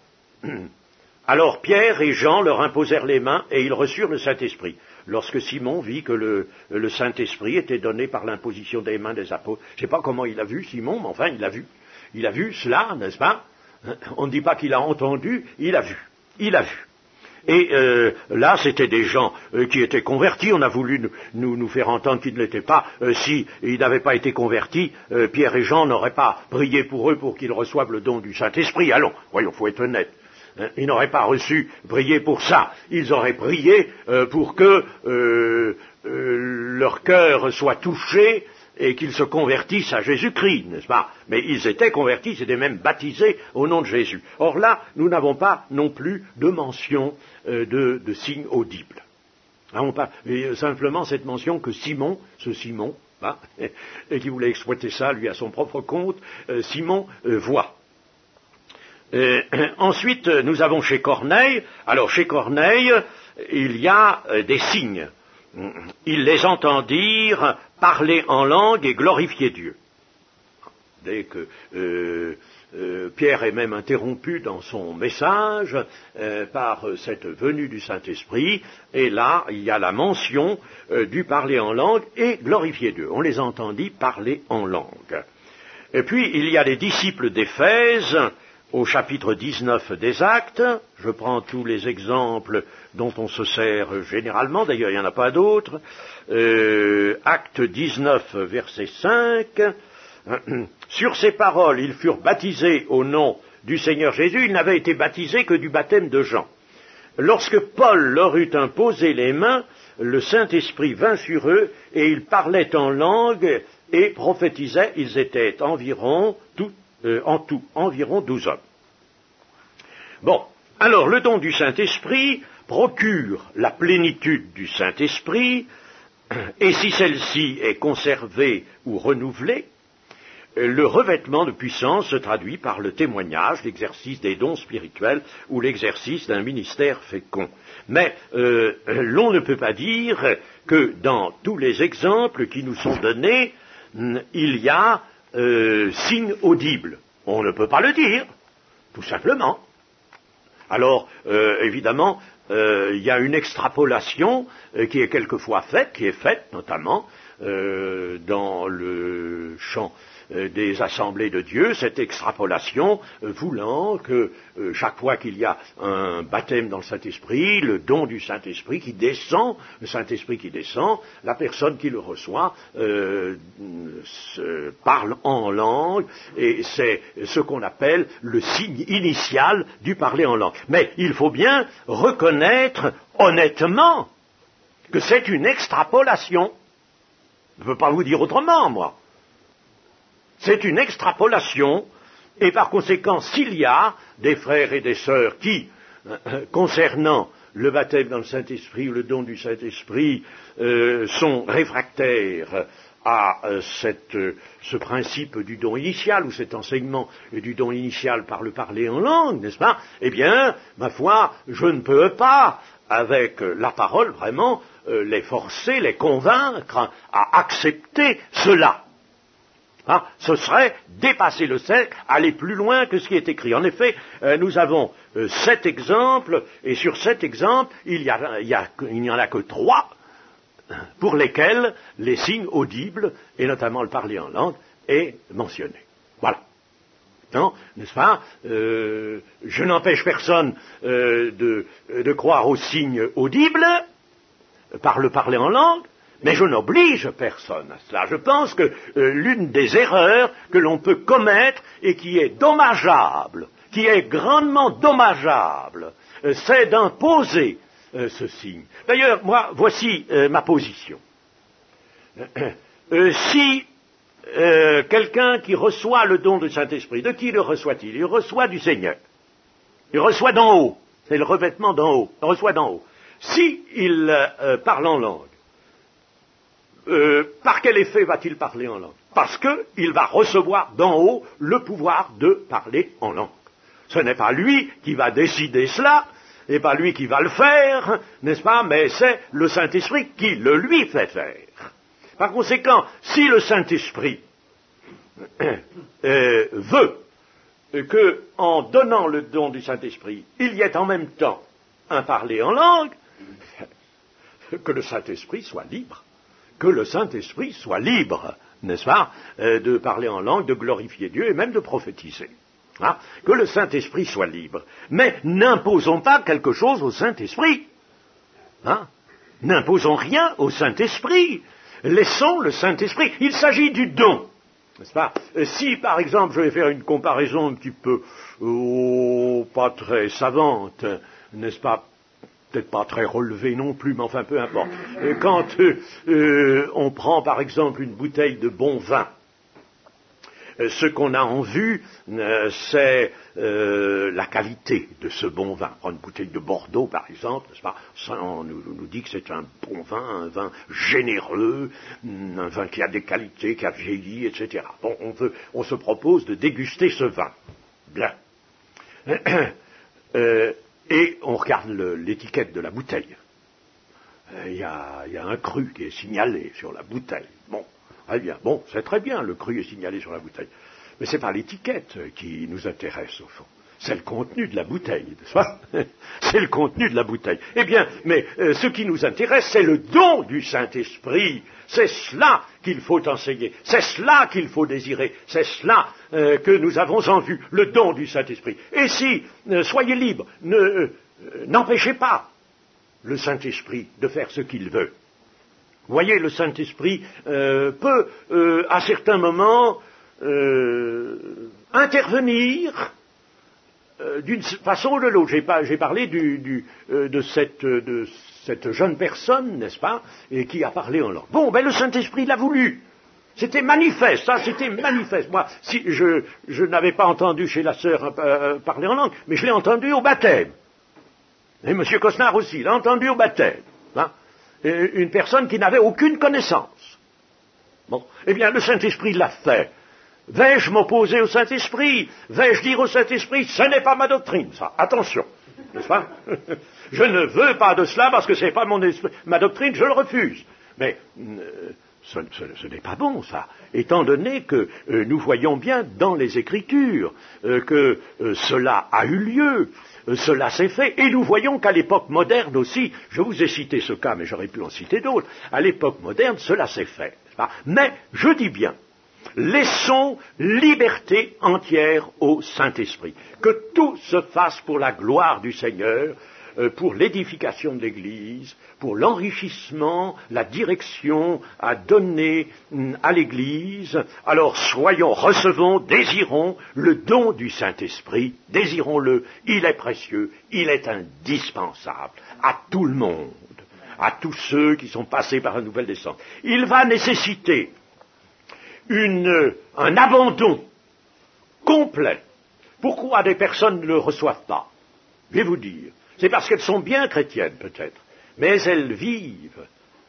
Alors Pierre et Jean leur imposèrent les mains, et ils reçurent le Saint-Esprit. Lorsque Simon vit que le, le Saint-Esprit était donné par l'imposition des mains des apôtres, je ne sais pas comment il a vu, Simon, mais enfin, il a vu. Il a vu cela, n'est-ce pas? On ne dit pas qu'il a entendu, il a vu. Il a vu. Et euh, là, c'était des gens euh, qui étaient convertis. On a voulu nous, nous, nous faire entendre qu'ils ne l'étaient pas. Euh, si ils n'avaient pas été convertis, euh, Pierre et Jean n'auraient pas prié pour eux pour qu'ils reçoivent le don du Saint-Esprit. Allons, voyons, faut être honnête. Ils n'auraient pas reçu, prié pour ça. Ils auraient prié euh, pour que euh, euh, leur cœur soit touché et qu'ils se convertissent à Jésus-Christ, n'est-ce pas? Mais ils étaient convertis, ils étaient même baptisés au nom de Jésus. Or là, nous n'avons pas non plus de mention euh, de, de signes audibles. Hein, pas, et simplement cette mention que Simon, ce Simon, hein, et qui voulait exploiter ça, lui, à son propre compte, euh, Simon euh, voit. Euh, ensuite, nous avons chez Corneille, alors chez Corneille, il y a euh, des signes. Ils les entendirent parler en langue et glorifier Dieu. Dès que euh, euh, Pierre est même interrompu dans son message euh, par cette venue du Saint-Esprit, et là, il y a la mention euh, du parler en langue et glorifier Dieu. On les entendit parler en langue. Et puis, il y a les disciples d'Éphèse, au chapitre dix-neuf des Actes. Je prends tous les exemples dont on se sert généralement, d'ailleurs il n'y en a pas d'autres. Euh, Acte dix-neuf, verset cinq. Sur ces paroles, ils furent baptisés au nom du Seigneur Jésus. Ils n'avaient été baptisés que du baptême de Jean. Lorsque Paul leur eut imposé les mains, le Saint-Esprit vint sur eux, et ils parlaient en langue et prophétisaient. Ils étaient environ tout Euh, en tout, environ douze hommes. Bon, alors le don du Saint-Esprit procure la plénitude du Saint-Esprit, et si celle-ci est conservée ou renouvelée, le revêtement de puissance se traduit par le témoignage, l'exercice des dons spirituels ou l'exercice d'un ministère fécond. Mais euh, l'on ne peut pas dire que dans tous les exemples qui nous sont donnés, il y a euh, signe audible. On ne peut pas le dire, tout simplement. Alors, euh, évidemment, euh, il y a une extrapolation euh, qui est quelquefois faite, qui est faite notamment euh, dans le champ des assemblées de Dieu, cette extrapolation euh, voulant que euh, chaque fois qu'il y a un baptême dans le Saint-Esprit, le don du Saint-Esprit qui descend, le Saint-Esprit qui descend, la personne qui le reçoit euh, se parle en langue, et c'est ce qu'on appelle le signe initial du parler en langue. Mais il faut bien reconnaître honnêtement que c'est une extrapolation. Je ne peux pas vous dire autrement, moi. C'est une extrapolation, et par conséquent, s'il y a des frères et des sœurs qui, euh, concernant le baptême dans le Saint-Esprit ou le don du Saint-Esprit, euh, sont réfractaires à euh, cette, euh, ce principe du don initial, ou cet enseignement du don initial par le parler en langue, n'est-ce pas? Eh bien, ma foi, je ne peux pas, avec euh, la parole, vraiment, euh, les forcer, les convaincre à accepter cela. Ah, ce serait dépasser le cercle, aller plus loin que ce qui est écrit. En effet, euh, nous avons euh, sept exemples, et sur sept exemples, il n'y en a que trois pour lesquels les signes audibles, et notamment le parler en langue, est mentionné. Voilà. Non, n'est-ce pas? euh, Je n'empêche personne euh, de, de croire aux signes audibles par le parler en langue, mais je n'oblige personne à cela. Je pense que euh, l'une des erreurs que l'on peut commettre et qui est dommageable, qui est grandement dommageable, euh, c'est d'imposer euh, ce signe. D'ailleurs, moi, voici euh, ma position. Euh, si euh, quelqu'un qui reçoit le don du Saint-Esprit, de qui le reçoit-il? Il reçoit du Seigneur. Il reçoit d'en haut. C'est le revêtement d'en haut. Il reçoit d'en haut. Si il euh, parle en langue, Euh, par quel effet va-t-il parler en langue? Parce qu'il va recevoir d'en haut le pouvoir de parler en langue. Ce n'est pas lui qui va décider cela, ce n'est pas lui qui va le faire, n'est-ce pas? Mais c'est le Saint-Esprit qui le lui fait faire. Par conséquent, si le Saint-Esprit euh, veut que, en donnant le don du Saint-Esprit, il y ait en même temps un parler en langue, que le Saint-Esprit soit libre. Que le Saint-Esprit soit libre, n'est-ce pas, euh, de parler en langue, de glorifier Dieu et même de prophétiser. Hein? Que le Saint-Esprit soit libre. Mais n'imposons pas quelque chose au Saint-Esprit. Hein? N'imposons rien au Saint-Esprit. Laissons le Saint-Esprit. Il s'agit du don. N'est-ce pas? Si, par exemple, je vais faire une comparaison un petit peu, oh, pas très savante, n'est-ce pas? Peut-être pas très relevé non plus, mais enfin peu importe. Quand euh, euh, on prend par exemple une bouteille de bon vin, euh, ce qu'on a en vue, euh, c'est euh, la qualité de ce bon vin. On prend une bouteille de Bordeaux par exemple, n'est-ce pas? Ça, on nous, nous dit que c'est un bon vin, un vin généreux, un vin qui a des qualités, qui a vieilli, et cetera. Bon, on, veut, on se propose de déguster ce vin. Bien. euh, Et on regarde le, l'étiquette de la bouteille. Il y, y a un cru qui est signalé sur la bouteille. Bon, très bien. Bon, c'est très bien, le cru est signalé sur la bouteille. Mais ce n'est pas l'étiquette qui nous intéresse, au fond. C'est le contenu de la bouteille, n'est-ce pas? C'est le contenu de la bouteille. Eh bien, mais euh, ce qui nous intéresse, c'est le don du Saint-Esprit. C'est cela qu'il faut enseigner. C'est cela qu'il faut désirer. C'est cela euh, que nous avons en vue, le don du Saint-Esprit. Et si, euh, soyez libres, ne, euh, n'empêchez pas le Saint-Esprit de faire ce qu'il veut. Vous voyez, le Saint-Esprit euh, peut, euh, à certains moments, euh, intervenir Euh, d'une façon ou de l'autre. J'ai, pas, j'ai parlé du, du, euh, de, cette, de cette jeune personne, n'est-ce pas, et qui a parlé en langue. Bon, ben le Saint-Esprit l'a voulu. C'était manifeste, ça, c'était manifeste. Moi, si je, je n'avais pas entendu chez la sœur euh, parler en langue, mais je l'ai entendu au baptême. Et M. Cosnard aussi, l'a entendu au baptême. Hein, une personne qui n'avait aucune connaissance. Bon, eh bien, le Saint-Esprit l'a fait. Vais-je m'opposer au Saint-Esprit? Vais-je dire au Saint-Esprit, ce n'est pas ma doctrine, ça, attention, n'est-ce pas? Je ne veux pas de cela parce que ce n'est pas mon esprit, ma doctrine, je le refuse. Mais euh, ce, ce, ce n'est pas bon, ça, étant donné que euh, nous voyons bien dans les Écritures euh, que euh, cela a eu lieu, euh, cela s'est fait, et nous voyons qu'à l'époque moderne aussi, je vous ai cité ce cas, mais j'aurais pu en citer d'autres, à l'époque moderne, cela s'est fait, n'est-ce pas? Mais, je dis bien, laissons liberté entière au Saint-Esprit. Que tout se fasse pour la gloire du Seigneur, euh, pour l'édification de l'Église, pour l'enrichissement, la direction à donner hum, à l'Église. Alors soyons, recevons, désirons le don du Saint-Esprit, désirons-le, il est précieux, il est indispensable à tout le monde, à tous ceux qui sont passés par la nouvelle descente. Il va nécessiter Une, un abandon complet. Pourquoi des personnes ne le reçoivent pas? Je vais vous dire. C'est parce qu'elles sont bien chrétiennes, peut-être, mais elles vivent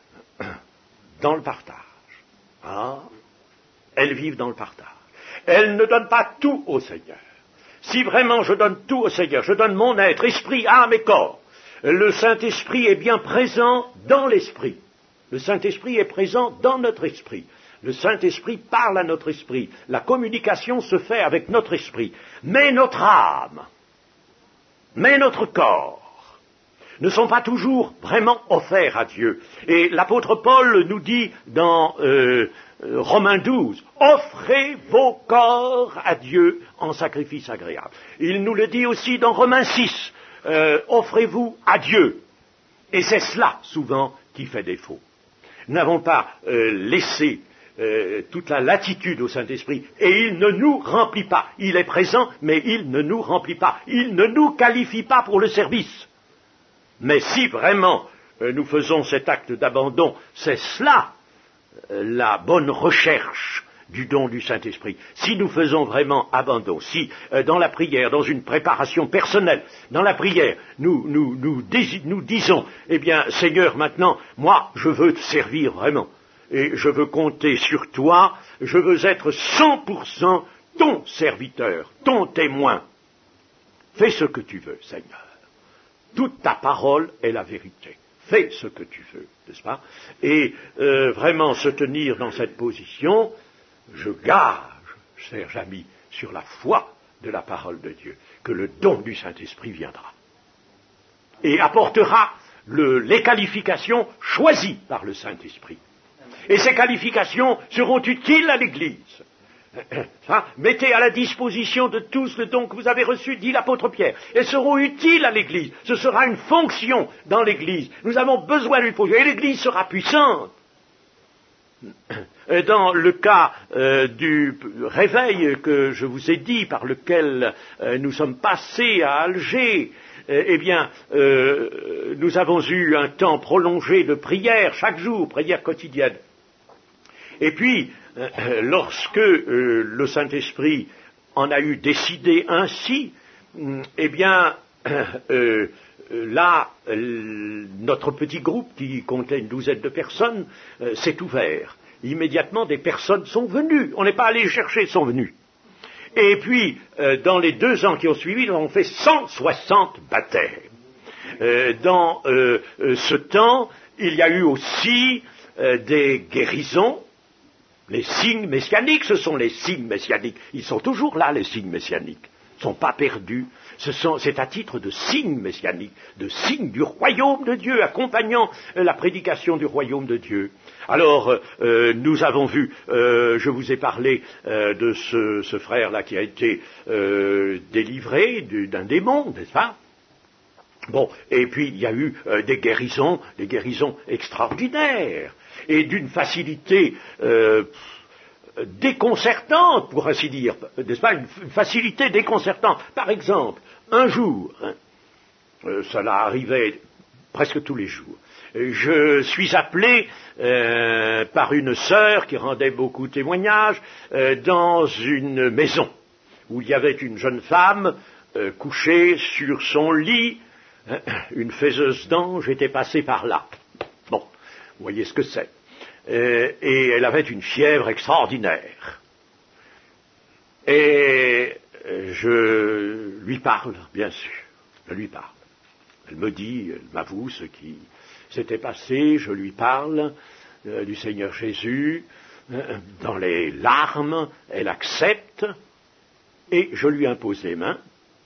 dans le partage. Ah, elles vivent dans le partage. Elles ne donnent pas tout au Seigneur. Si vraiment je donne tout au Seigneur, je donne mon être, esprit, âme et corps, le Saint-Esprit est bien présent dans l'esprit. Le Saint-Esprit est présent dans notre esprit. Le Saint-Esprit parle à notre esprit. La communication se fait avec notre esprit. Mais notre âme, mais notre corps ne sont pas toujours vraiment offerts à Dieu. Et l'apôtre Paul nous dit dans euh, Romains douze, « Offrez vos corps à Dieu en sacrifice agréable. » Il nous le dit aussi dans Romains six, euh, « Offrez-vous à Dieu. » Et c'est cela, souvent, qui fait défaut. Nous n'avons pas euh, laissé Euh, toute la latitude au Saint-Esprit, et il ne nous remplit pas. Il est présent, mais il ne nous remplit pas. Il ne nous qualifie pas pour le service. Mais si vraiment euh, nous faisons cet acte d'abandon, c'est cela euh, la bonne recherche du don du Saint-Esprit. Si nous faisons vraiment abandon, si euh, dans la prière, dans une préparation personnelle, dans la prière, nous, nous, nous, dés- nous disons, eh bien, Seigneur, maintenant, moi, je veux te servir vraiment. Et je veux compter sur toi, je veux être cent pour cent ton serviteur, ton témoin. Fais ce que tu veux, Seigneur. Toute ta parole est la vérité. Fais ce que tu veux, n'est-ce pas? Et euh, vraiment se tenir dans cette position, je gage, chers amis, sur la foi de la parole de Dieu, que le don du Saint-Esprit viendra. Et apportera le, les qualifications choisies par le Saint-Esprit. Et ces qualifications seront utiles à l'Église. Hein? Mettez à la disposition de tous le don que vous avez reçu, dit l'apôtre Pierre. Elles seront utiles à l'Église. Ce sera une fonction dans l'Église. Nous avons besoin d'une fonction. Et l'Église sera puissante. Dans le cas euh, du réveil que je vous ai dit, par lequel euh, nous sommes passés à Alger, euh, eh bien, euh, nous avons eu un temps prolongé de prière chaque jour, prière quotidienne. Et puis, euh, lorsque euh, le Saint-Esprit en a eu décidé ainsi, euh, eh bien, euh, euh, là, euh, notre petit groupe, qui comptait une douzaine de personnes, euh, s'est ouvert. Immédiatement, des personnes sont venues. On n'est pas allé les chercher, sont venues. Et puis, euh, dans les deux ans qui ont suivi, nous avons fait cent soixante baptêmes. Euh, dans euh, euh, ce temps, il y a eu aussi euh, des guérisons. Les signes messianiques, ce sont les signes messianiques. Ils sont toujours là, les signes messianiques. Ils ne sont pas perdus. Ce sont, c'est à titre de signes messianiques, de signes du royaume de Dieu, accompagnant euh, la prédication du royaume de Dieu. Alors, euh, nous avons vu, euh, je vous ai parlé euh, de ce, ce frère-là qui a été euh, délivré du, d'un démon, n'est-ce pas? Bon, et puis il y a eu euh, des guérisons, des guérisons extraordinaires, et d'une facilité euh, déconcertante, pour ainsi dire, n'est-ce pas, une, une facilité déconcertante. Par exemple, un jour, hein, euh, cela arrivait presque tous les jours, je suis appelé euh, par une sœur qui rendait beaucoup de témoignages euh, dans une maison où il y avait une jeune femme euh, couchée sur son lit, euh, une faiseuse d'ange était passée par là. Bon, vous voyez ce que c'est. Euh, et elle avait une fièvre extraordinaire. Et euh, je lui parle, bien sûr, je lui parle. Elle me dit, elle m'avoue ce qui s'était passé, je lui parle euh, du Seigneur Jésus, euh, dans les larmes, elle accepte, et je lui impose les mains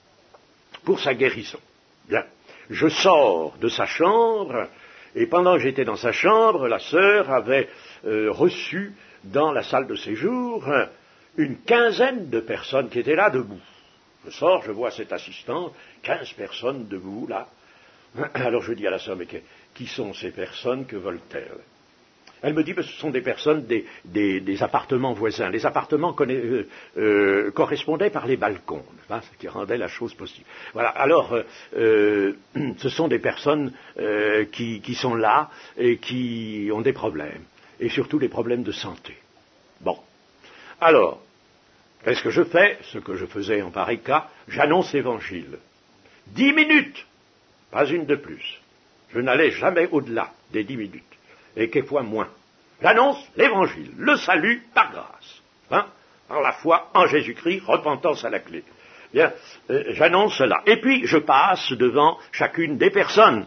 pour sa guérison. Bien, je sors de sa chambre, et pendant que j'étais dans sa chambre, la sœur avait euh, reçu dans la salle de séjour une quinzaine de personnes qui étaient là debout. Je sors, je vois cette assistante, quinze personnes debout là. Alors je dis à la sœur, mais qui sont ces personnes, que veulent-elles? Elle me dit, que ce sont des personnes des, des, des appartements voisins. Les appartements conna... euh, euh, correspondaient par les balcons, hein, ce qui rendait la chose possible. Voilà, alors euh, euh, ce sont des personnes euh, qui, qui sont là et qui ont des problèmes, et surtout des problèmes de santé. Bon, alors, qu'est-ce que je fais? Ce que je faisais en pareil cas, j'annonce l'Évangile. Dix minutes, pas une de plus. Je n'allais jamais au-delà des dix minutes, et quelquefois moins. J'annonce l'Évangile, le salut par grâce, hein, par la foi en Jésus-Christ, repentance à la clé. Bien, euh, j'annonce cela. Et puis, je passe devant chacune des personnes.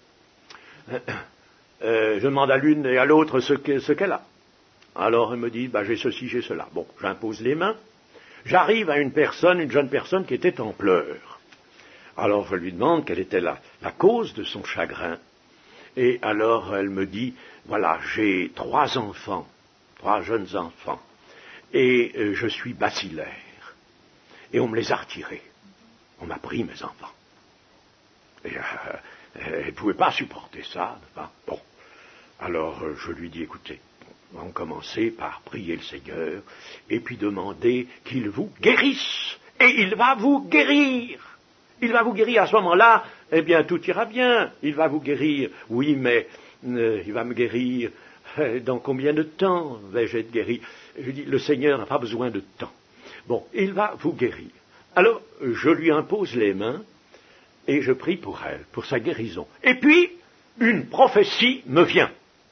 Euh, euh, je demande à l'une et à l'autre ce, que, ce qu'elle a. Alors, elle me dit, bah, j'ai ceci, j'ai cela. Bon, j'impose les mains. J'arrive à une personne, une jeune personne qui était en pleurs. Alors je lui demande quelle était la, la cause de son chagrin. Et alors elle me dit, voilà, j'ai trois enfants, trois jeunes enfants, et euh, je suis bacillaire. Et on me les a retirés. On m'a pris mes enfants. Et euh, elle ne pouvait pas supporter ça. Pas. Bon. Alors euh, je lui dis, écoutez, on va commencer par prier le Seigneur, et puis demander qu'il vous guérisse. Et il va vous guérir. Il va vous guérir à ce moment-là, eh bien tout ira bien, il va vous guérir. Oui, mais euh, il va me guérir, euh, dans combien de temps vais-je être guéri? Je dis, le Seigneur n'a pas besoin de temps. Bon, il va vous guérir. Alors, je lui impose les mains, et je prie pour elle, pour sa guérison. Et puis, une prophétie me vient.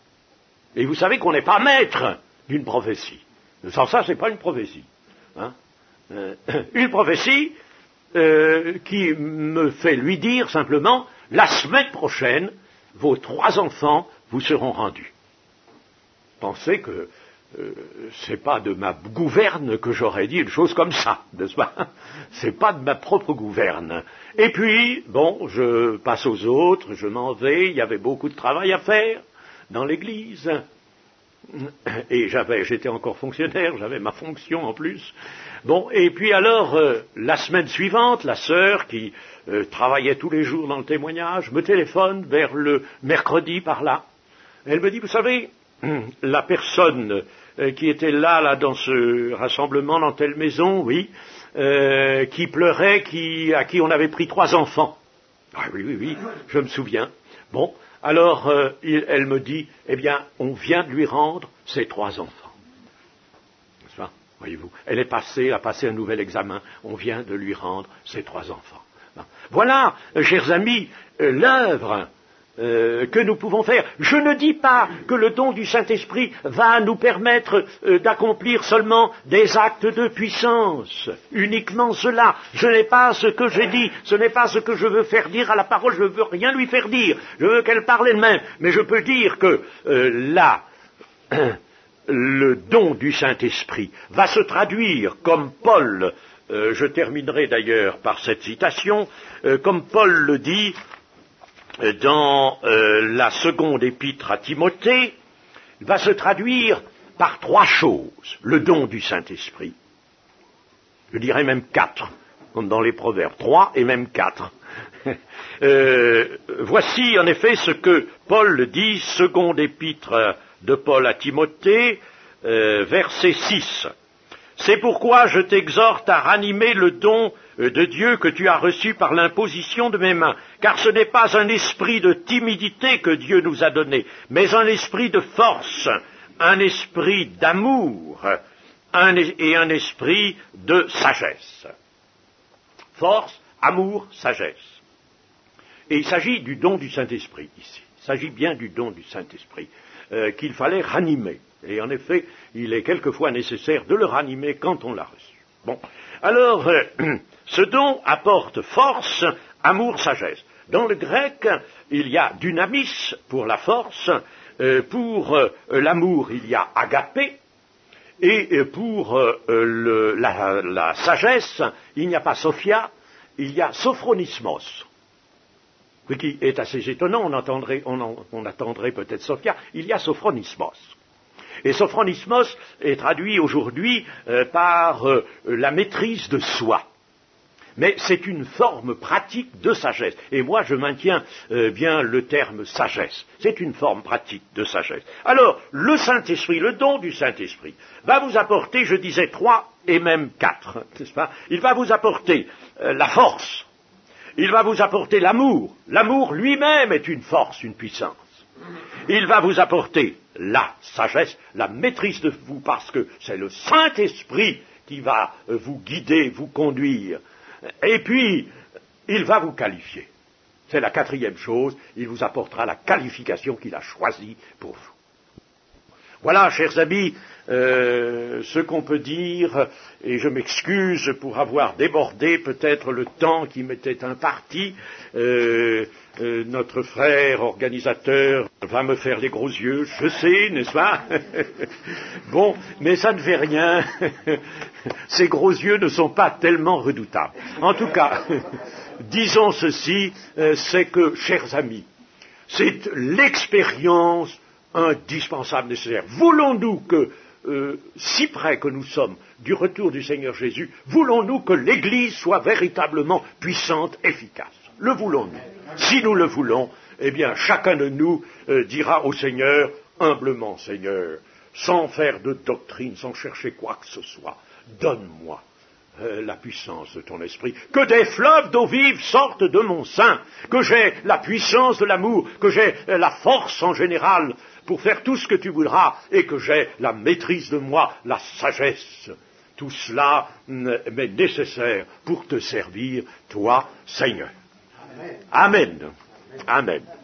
Et vous savez qu'on n'est pas maître d'une prophétie. Sans ça, ce n'est pas une prophétie. Hein euh, une prophétie... Euh, qui me fait lui dire simplement, la semaine prochaine, vos trois enfants vous seront rendus. Pensez que euh, c'est pas de ma gouverne que j'aurais dit une chose comme ça, n'est-ce pas? C'est pas de ma propre gouverne. Et puis, bon, je passe aux autres, je m'en vais, il y avait beaucoup de travail à faire dans l'église. Et j'avais, j'étais encore fonctionnaire, j'avais ma fonction en plus. Bon, et puis alors, euh, la semaine suivante, la sœur qui euh, travaillait tous les jours dans le témoignage me téléphone vers le mercredi par là. Elle me dit, vous savez, la personne euh, qui était là, là, dans ce rassemblement, dans telle maison, oui, euh, qui pleurait, qui, à qui on avait pris trois enfants. Ah oui, oui, oui, je me souviens. Bon. Alors, euh, il, elle me dit, eh bien, on vient de lui rendre ses trois enfants. N'est-ce pas? Voyez-vous, elle est passée, a passé un nouvel examen, on vient de lui rendre ses trois enfants. Bon. Voilà, euh, chers amis, euh, l'œuvre euh, que nous pouvons faire. Je ne dis pas que le don du Saint-Esprit va nous permettre euh, d'accomplir seulement des actes de puissance, uniquement cela. Ce n'est pas ce que j'ai dit, ce n'est pas ce que je veux faire dire à la parole, je ne veux rien lui faire dire, je veux qu'elle parle elle-même, mais je peux dire que euh, là, le don du Saint-Esprit va se traduire comme Paul, euh, je terminerai d'ailleurs par cette citation, euh, comme Paul le dit, dans euh, la seconde épître à Timothée, va se traduire par trois choses, le don du Saint-Esprit. Je dirais même quatre, comme dans les Proverbes, trois et même quatre. euh, voici en effet ce que Paul dit, seconde épître de Paul à Timothée, euh, verset six. C'est pourquoi je t'exhorte à ranimer le don de Dieu que tu as reçu par l'imposition de mes mains, car ce n'est pas un esprit de timidité que Dieu nous a donné, mais un esprit de force, un esprit d'amour un, et un esprit de sagesse. Force, amour, sagesse. Et il s'agit du don du Saint-Esprit ici. Il s'agit bien du don du Saint-Esprit euh, qu'il fallait ranimer. Et en effet, il est quelquefois nécessaire de le ranimer quand on l'a reçu. Bon, alors, euh, ce don apporte force, amour, sagesse. Dans le grec, il y a dynamis pour la force, euh, pour euh, l'amour, il y a agapé, et euh, pour euh, le, la, la sagesse, il n'y a pas sophia, il y a sophronismos. Ce qui est assez étonnant, on, entendrait, on, en, on attendrait peut-être sophia, il y a sophronismos. Et sophronismos est traduit aujourd'hui euh, par euh, la maîtrise de soi. Mais c'est une forme pratique de sagesse. Et moi, je maintiens euh, bien le terme sagesse. C'est une forme pratique de sagesse. Alors, le Saint-Esprit, le don du Saint-Esprit, va vous apporter, je disais, trois et même quatre, n'est-ce pas? Il va vous apporter euh, la force. Il va vous apporter l'amour. L'amour lui-même est une force, une puissance. Il va vous apporter la sagesse, la maîtrise de vous, parce que c'est le Saint-Esprit qui va vous guider, vous conduire. Et puis, il va vous qualifier. C'est la quatrième chose, il vous apportera la qualification qu'il a choisie pour vous. Voilà, chers amis, euh, ce qu'on peut dire, et je m'excuse pour avoir débordé peut-être le temps qui m'était imparti. Euh, euh, notre frère organisateur va me faire des gros yeux, je sais, n'est-ce pas? Bon, mais ça ne fait rien. Ces gros yeux ne sont pas tellement redoutables. En tout cas, disons ceci, euh, c'est que, chers amis, c'est l'expérience indispensable, nécessaire. Voulons-nous que, euh, si près que nous sommes du retour du Seigneur Jésus, voulons-nous que l'Église soit véritablement puissante, efficace? Le voulons-nous? Si nous le voulons, eh bien, chacun de nous euh, dira au Seigneur, humblement, Seigneur, sans faire de doctrine, sans chercher quoi que ce soit, donne-moi euh, la puissance de ton esprit, que des fleuves d'eau vive sortent de mon sein, que j'ai la puissance de l'amour, que j'ai euh, la force en général pour faire tout ce que tu voudras, et que j'ai la maîtrise de moi, la sagesse. Tout cela m'est nécessaire pour te servir, toi, Seigneur. Amen. Amen. Amen.